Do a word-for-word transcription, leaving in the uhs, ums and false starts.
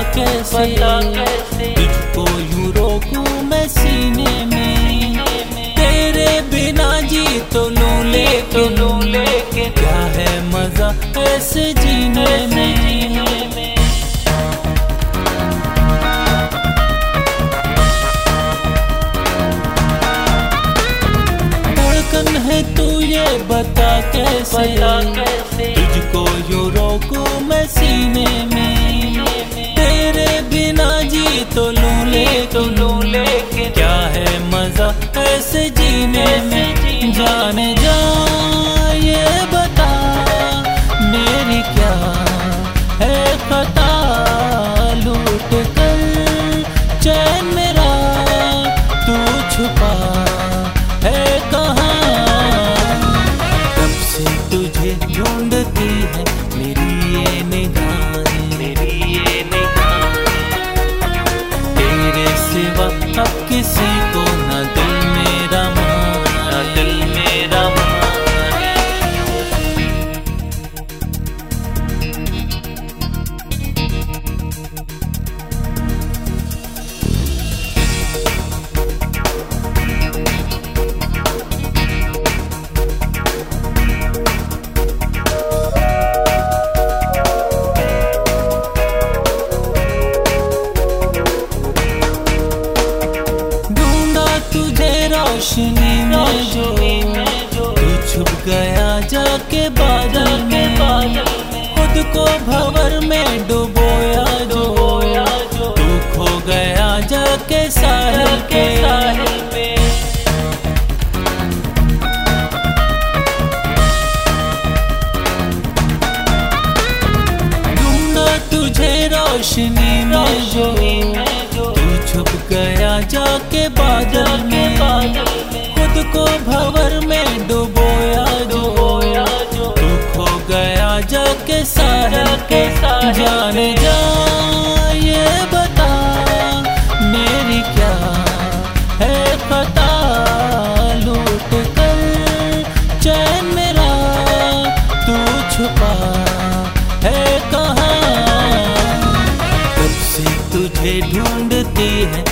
कैसे तुझको यूं रोकूं मैं सीने में, तेरे बिना जी तो लूं लेके लूं लेके, क्या है मजा ऐसे जीने में। धड़कन है तू ये बता कैसे तुझको यूं रोकूं मैं सीने में, तेरे बिना जी तो लूं लेके लूं लेके, क्या है मजा ऐसे जीने में। जाने जा ये बता मेरी क्या है खता, लूट कर चैन मेरा तू छुपा है कहाँ, कब से तुझे ढूंढती है मेरी ये निगाहें, मेरी ये निगाहें, तेरे सिवा अब किसी को ना दिल मेरा माना, दिल मेरा माना। रोशनी में जो तू छुप गया जाके बादल में, खुद को भंवर में डुबोया जो तू खो गया जाके साहिल पे। ढूंढा तुझे रोशनी में जो तू छुप गया जाके बादल में, खुद को भंवर में डुबोया जो तू खो गया जाके साहिल पे। जाने जा ये बता मेरी क्या है खता, लूट कर चैन मेरा तू छुपा है कहाँ, कब से तुझे ढूंढती है